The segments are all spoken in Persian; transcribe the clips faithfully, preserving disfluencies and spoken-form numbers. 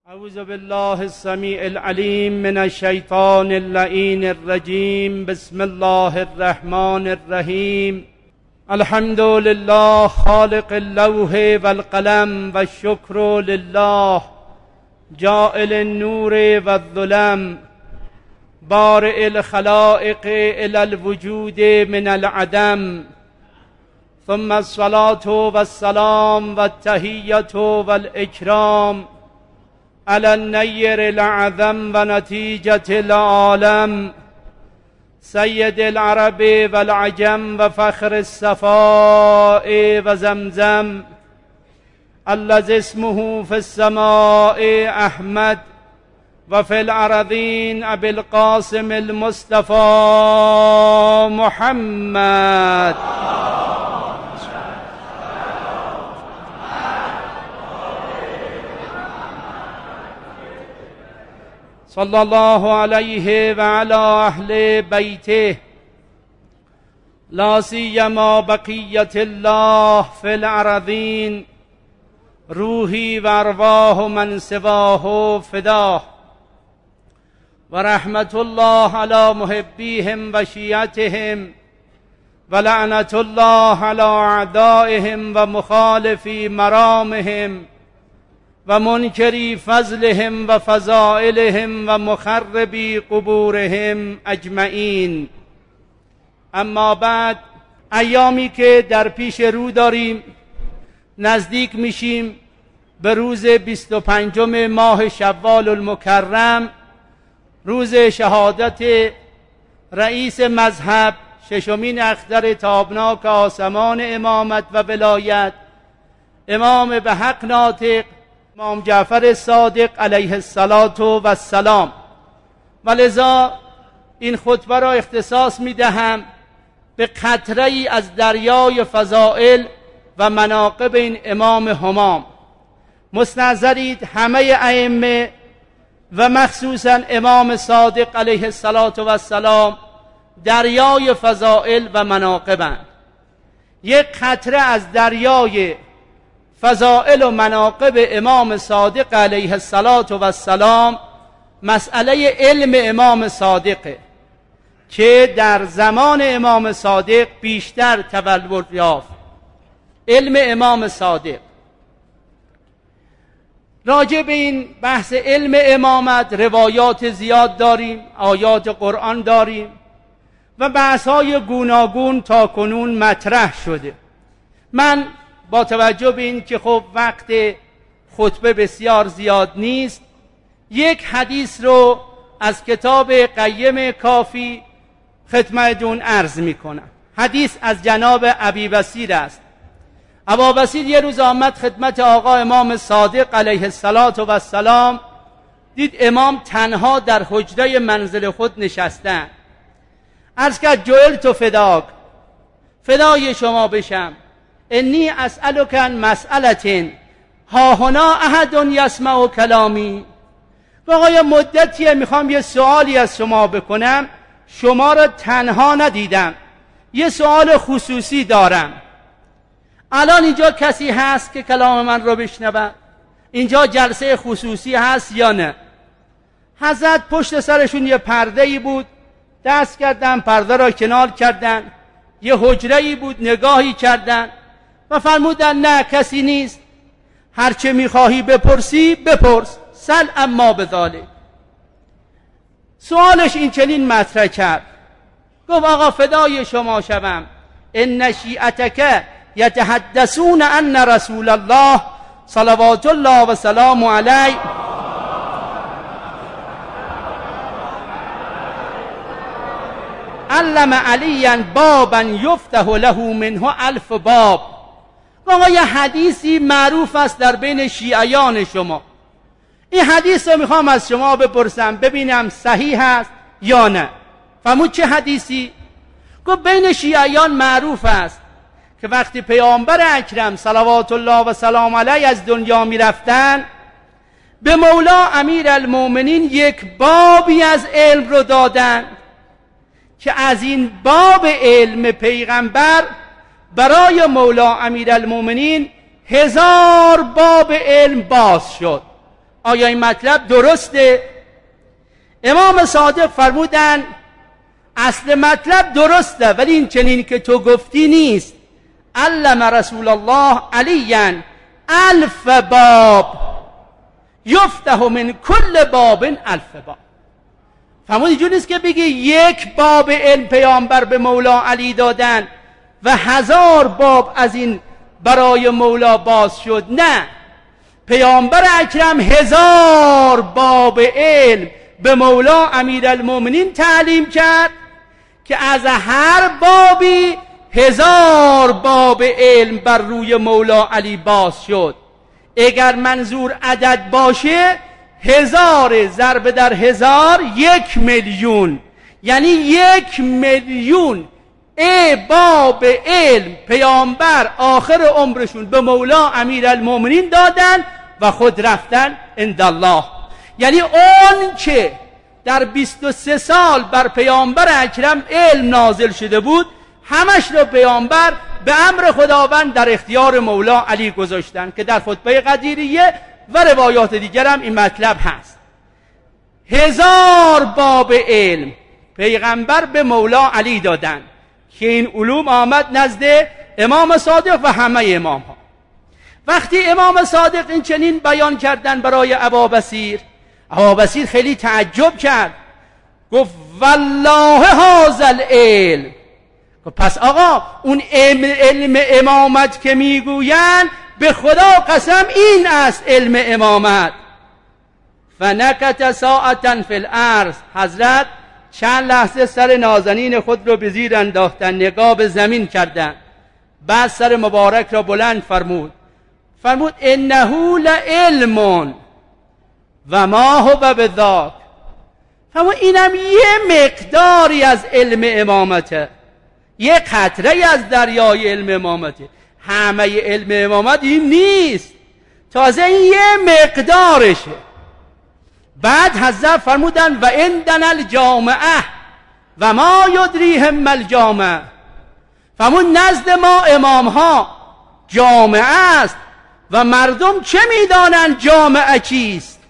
اعوذ بالله السمیع العلیم من الشیطان اللعین الرجیم. بسم الله الرحمن الرحیم. الحمد لله خالق اللوح والقلم والشکر لله جاعل النور والظلم بارئ الخلائق الى الوجود من العدم. ثم الصلاة والسلام والتحیة والإکرام على النیر الأعظم ونتیجة العالم سید العرب والعجم وفخر الصفاء وزمزم الذي اسمه في السماء أحمد وفي الأرضين أبي القاسم المصطفى محمد. صلی الله علیه و علی اهل بیته لا سیما بقیت الله فی الارضین روحی و ارواح من سواه فداه و رحمت الله علی محبیهم و شیعتهم و لعنت الله علی اعدائهم و مخالفی مرامهم و منکری فضلهم و فضائلهم و مخربی قبورهم اجمعین. اما بعد، ایامی که در پیش رو داریم نزدیک میشیم به روز بیست و پنجم ماه شوال المکرم، روز شهادت رئیس مذهب ششمین اختر تابناک آسمان امامت و ولایت امام به حق ناطق امام جعفر صادق علیه السلام. و لذا این خطبه را اختصاص می دهم به قطره ای از دریای فضائل و مناقب این امام همام. مستحضرید همه ائمه و مخصوصا امام صادق علیه السلام دریای فضائل و مناقبند. یک قطره از دریای فضائل و مناقب امام صادق علیه السلام مسئله علم امام صادقه که در زمان امام صادق بیشتر تبلور یافت. علم امام صادق. راجع به این بحث علم امامت روایات زیاد داریم، آیات قرآن داریم و بحث‌های گوناگون تا کنون مطرح شده. من با توجه به این که خب وقت خطبه بسیار زیاد نیست، یک حدیث رو از کتاب قیم کافی خدمتتون عرض می کنم. حدیث از جناب ابی بصیر است. ابا بصیر یه روز آمد خدمت آقا امام صادق علیه السلام، دید امام تنها در حجره منزل خود نشستن. عرض کرد جعلت فداک، فدای شما بشم، انی اسألک عن مسئلة ها هنا احد یسمع کلامی. آقای مدتیه میخوام یه سوالی از شما بکنم، شما را تنها ندیدم، یه سوال خصوصی دارم. الان اینجا کسی هست که کلام من رو بشنود؟ اینجا جلسه خصوصی هست یا نه؟ حضرت پشت سرشون یه پرده ای بود، دست کردن پرده را کنار کردن، یه حجره ای بود نگاهی کردن و فرمودن نه کسی نیست، هرچه میخواهی بپرسی بپرس، سل اما بذالک. سوالش این چنین مطرح کرد، گفت آقا فدای شما شوم، ان شیعتک یتحدثون ان رسول الله صلوات الله و سلام علیه علم علیا بابا یفتح له منه الف باب. آقا یه حدیثی معروف است در بین شیعیان شما، این حدیث رو میخوام از شما بپرسم ببینم صحیح است یا نه. فرمود چه حدیثی؟ گفت بین شیعیان معروف است که وقتی پیامبر اکرم صلوات الله و سلام علیه از دنیا میرفتن، به مولا امیر المؤمنین یک بابی از علم رو دادن که از این باب علم پیغمبر برای مولا امیرالمومنین هزار باب علم باز شد. آیا این مطلب درسته؟ امام صادق فرمودن اصل مطلب درسته، ولی این چنین که تو گفتی نیست. علم رسول الله علیا الف باب یفتح من کل باب الف باب. فرمود اینجور نیست که بگی یک باب علم پیامبر به مولا علی دادن و هزار باب از این برای مولا باز شد. نه، پیامبر اکرم هزار باب علم به مولا امیرالمومنین تعلیم کرد که از هر بابی هزار باب علم بر روی مولا علی باز شد. اگر منظور عدد باشه، هزار ضرب در هزار یک میلیون، یعنی یک میلیون ای باب علم پیامبر آخر عمرشون به مولا امیرالمومنین دادن و خود رفتن عند الله. یعنی اون که در بیست و سه سال بر پیامبر اکرم علم نازل شده بود، همش رو پیامبر به امر خداوند در اختیار مولا علی گذاشتن که در خطبه قدیریه و روایات دیگر هم این مطلب هست. هزار باب علم پیغمبر به مولا علی دادن که این علوم آمد نزد امام صادق و همه امام ها. وقتی امام صادق این چنین بیان کردن برای ابابصیر، ابابصیر خیلی تعجب کرد، گفت والله هذا العلم. پس آقا اون علم امامت که میگوین به خدا قسم این است علم امامت. فنکت ساعتا فی الارض، حضرت چند لحظه سر نازنین خود رو به زیر انداختن، نگاه به زمین کردن، بعد سر مبارک را بلند فرمود، فرمود انه لعلم و ما هو بذاک. فرمود اینم یه مقداری از علم امامته، یه قطره از دریای علم امامته. همه علم امامت این نیست، تازه این یه مقدارشه. بعد حضرت فرمودن و عندنا الجامعه و ما یدریهم ما الجامعه. فرمود نزد ما امام ها جامعه است و مردم چه میدانند جامعه چیست؟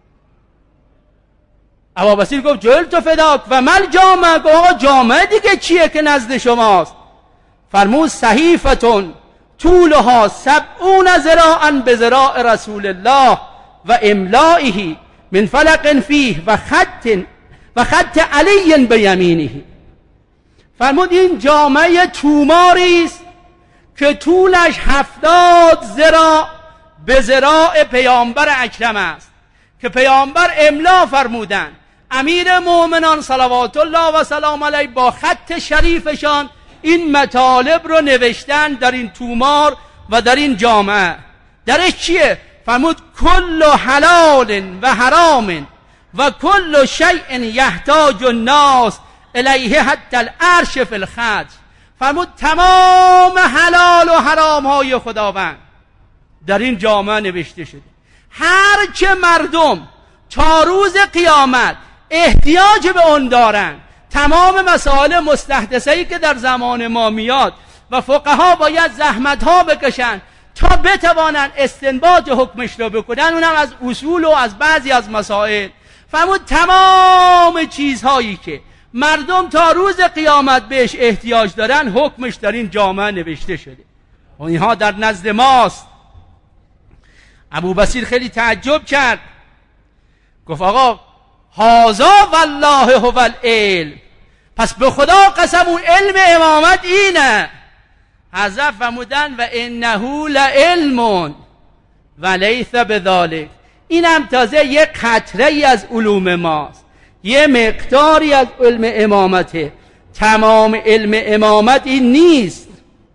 ابابصیر گفت جلت فداک و مل جامعه. گفت آقا جامعه دیگه چیه که نزد شماست؟ فرمود صحیفتون طولها سبعون ذراعا به ذراع رسول الله و املائه من فلق فیه و خط و خط علی به یمینه. فرمود این جامعه توماری است که طولش هفتاد ذراع به ذراع پیامبر اکرم است که پیامبر املا فرمودن. امیر مومنان صلوات الله و سلام علیه با خط شریفشان این مطالب رو نوشتن در این تومار و در این جامعه. درش چیه؟ فرمود کل حلال و حرام و کل شیء یحتاج الناس الیه حتی العرش فی الخط. فرمود تمام حلال و حرام های خداوند در این جامعه نوشته شده. هر چه مردم تا روز قیامت احتیاج به اون دارن، تمام مسائل مستحدثه‌ای که در زمان ما میاد و فقها باید زحمت ها بکشن تا بتوانن استنباط حکمش رو بکنن، اونم از اصول و از بعضی از مسائل. فرمود تمام چیزهایی که مردم تا روز قیامت بهش احتیاج دارن حکمش در این جامعه نوشته شده و اینها در نزد ماست. ابوبصیر خیلی تعجب کرد، گفت آقا هازا والله هو العلم، پس به خدا قسم اون علم امامت اینه. حضرت فرمودن و انه لعلم و لیس بذالک، اینم تازه یک قطره ای از علوم ماست، یه مقداری از علم امامته، تمام علم امامت این نیست.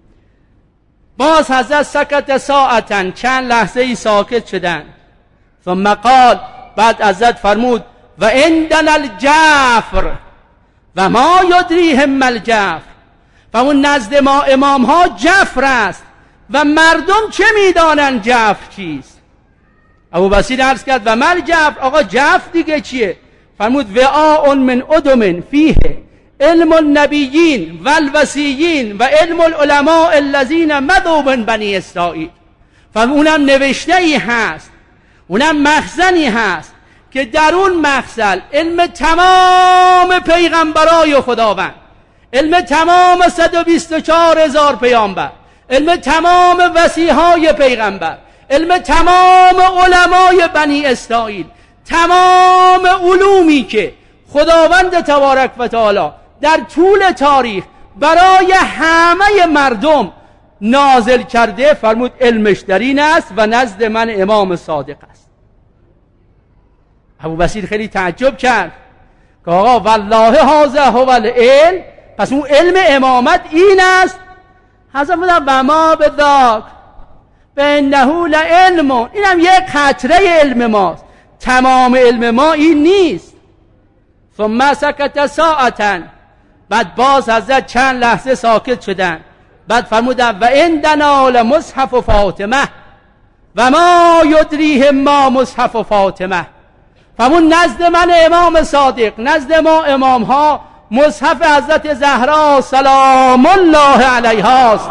باز حضرت سکت ساعتا، چند لحظه ای ساکت شدن، ثم قال، بعد حضرت فرمود و عندنا الجعفر و ما یدریهم ما الجعفر. و اون نزد ما امام ها جعفر است و مردم چه میدانن جعفر چیست؟ ابوبصیر عرض کرد و مل جعفر، آقا جعفر دیگه چیه؟ فرمود وعاء من ادم فیه علم النبیین و الوصیین و علم العلماء الذین مضوا من بنی اسرائیل. فرمود اونم نوشته ای هست، اونم مخزنی هست که در اون مخزن علم تمام پیغمبرای خداوند، علم تمام صد و بیست و چهار هزار پیامبر، علم تمام وصیهای پیغمبر، علم تمام علمای بنی اسرائیل، تمام علومی که خداوند تبارک و تعالی در طول تاریخ برای همه مردم نازل کرده، فرمود علمش در این است و نزد من امام صادق است. ابوبصیر خیلی تعجب کرد که آقا والله هذا هو العلم، پس اون علم امامت این است؟ حضرت فرمودن و ما بذاک فانه لعلم، اینم یک قطره علم ماست، تمام علم ما این نیست. ثم سکت ساعتا، بعد باز حضرت چند لحظه ساکت شدن، بعد فرمودن و عندنا لمصحف فاطمه و ما یدریهم ما مصحف فاطمه. فرمون نزد من امام صادق، نزد ما امام ها مصحف حضرت زهرا سلام الله علیها است.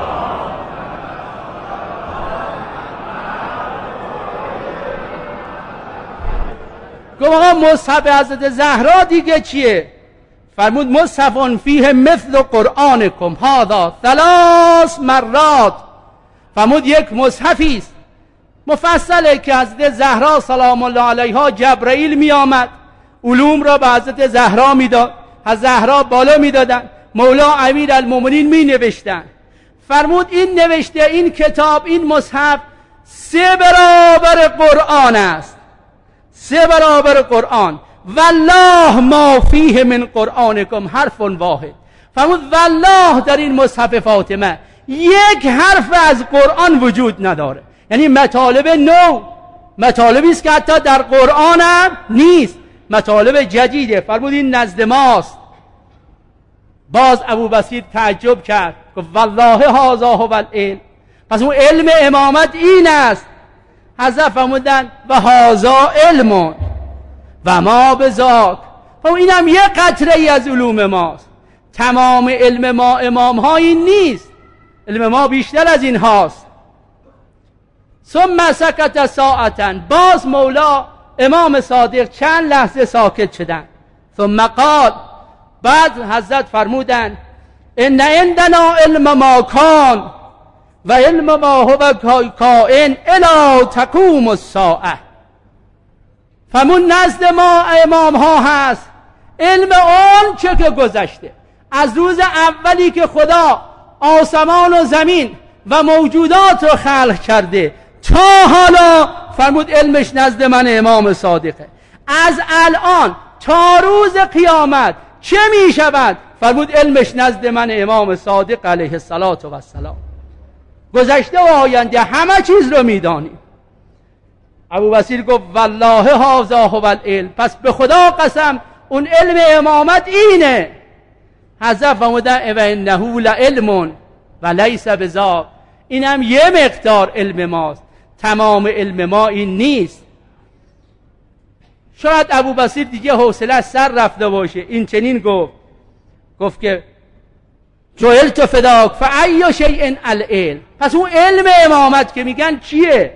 گفت آقا مصحف حضرت زهرا دیگه چیه؟ فرمود مصحف فیه مثل قرآنکم هذا ثلاث مرات. فرمود یک مصحفی است مفصله که حضرت زهرا سلام الله علیها جبرائیل می آمد، علوم را به حضرت زهرا میداد، از زهرا بالا میدادن، مولا امیر المومنین می نوشتن. فرمود این نوشته، این کتاب، این مصحف سه برابر قرآن است، سه برابر قرآن. والله ما فیه من قرآنکم حرف واحد. فرمود والله در این مصحف فاطمه یک حرف از قرآن وجود نداره، یعنی مطالب نو، مطالبی است که حتی در قرآن هم نیست، مطالب جدیده. فرمود این نزد ماست. باز ابوبصیر تعجب کرد، گفت والله هذا هو العلم، پس اون علم امامت این است. حضرت فرمودن و هذا علم و ما بذاک، فرمود اینم یه قطره ای از علوم ماست، تمام علم ما امام ها این نیست، علم ما بیشتر از این هاست. ثم سکت ساعتا، باز مولا امام صادق چند لحظه ساکت شدن. ثم قال، بعد حضرت فرمودن ان عندنا علم ما کان و علم ما هو کائن الی تقوم الساعه. فرمون نزد ما امام ها هست علم اون چه که گذشته، از روز اولی که خدا آسمان و زمین و موجودات رو خلق کرده تا حالا، فرمود علمش نزد من امام صادقه. از الان تا روز قیامت چه می شود؟ فرمود علمش نزد من امام صادق علیه السلام. گذشته و آینده همه چیز رو می دانیم. ابوبصیر گفت والله هذا هو العلم، پس به خدا قسم اون علم امامت اینه. حضرت فرمودن و انه لعلم و لیس بذاک، اینم یه مقدار علم ماست، تمام علم ما این نیست. شاید ابوبصیر دیگه حوصله سر رفته باشه، این چنین گفت گفت که جعلت فداک فای شیء العلم، پس اون علم امامت که میگن چیه؟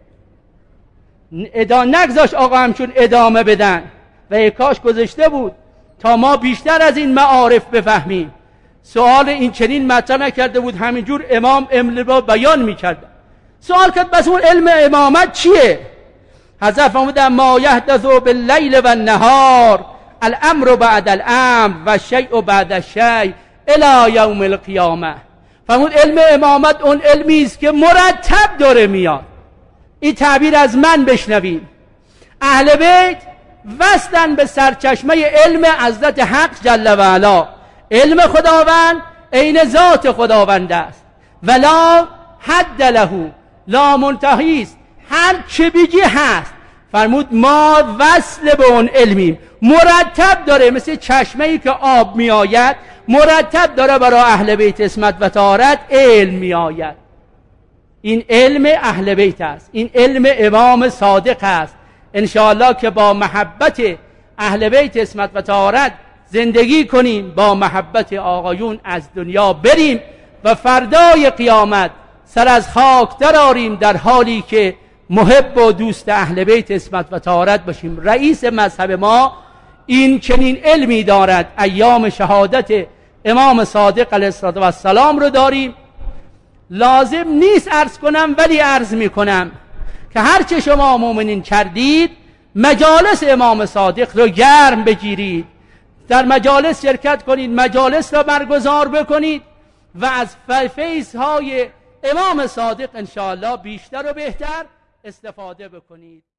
ادا نگذاش آقا همچون ادامه بدن و کاش گذاشته بود تا ما بیشتر از این معارف بفهمیم. سوال این چنین مطرح نکرده بود، همینجور امام امام بیان میکرد. سوال کرد بس اون علم امامت چیه؟ حضرت فرمودن ما یحدث باللیل و النهار الامر بعد الامر و الشیء بعد الشیء الی یوم القیامه. فرمود علم امامت اون علمی است که مرتب داره میاد. این تعبیر از من بشنوین. اهل بیت وصلن به سرچشمه علم حضرت حق جل و علا. علم خداوند عین ذات خداوند است، ولا حد له، لا منتهی است، هر چه بگی هست. فرمود ما وصل به اون علمیم، مرتب داره، مثل چشمه ای که آب می آید مرتب داره برای اهل بیت عصمت و طهارت علم می آید. این علم اهل بیت است، این علم امام صادق است. انشاءالله که با محبت اهل بیت عصمت و طهارت زندگی کنیم، با محبت آقایون از دنیا بریم و فردای قیامت سر از خاک درآریم در حالی که محب و دوست اهل بیت عصمت و طهارت باشیم. رئیس مذهب ما این چنین علمی دارد، ایام شهادت امام صادق علیه السلام رو داریم. لازم نیست عرض کنم ولی عرض می کنم که هرچه شما مؤمنین کردید مجالس امام صادق رو گرم بگیرید، در مجالس شرکت کنید، مجالس را برگزار بکنید و از فیض‌های امام صادق انشاءالله بیشتر و بهتر استفاده بکنید.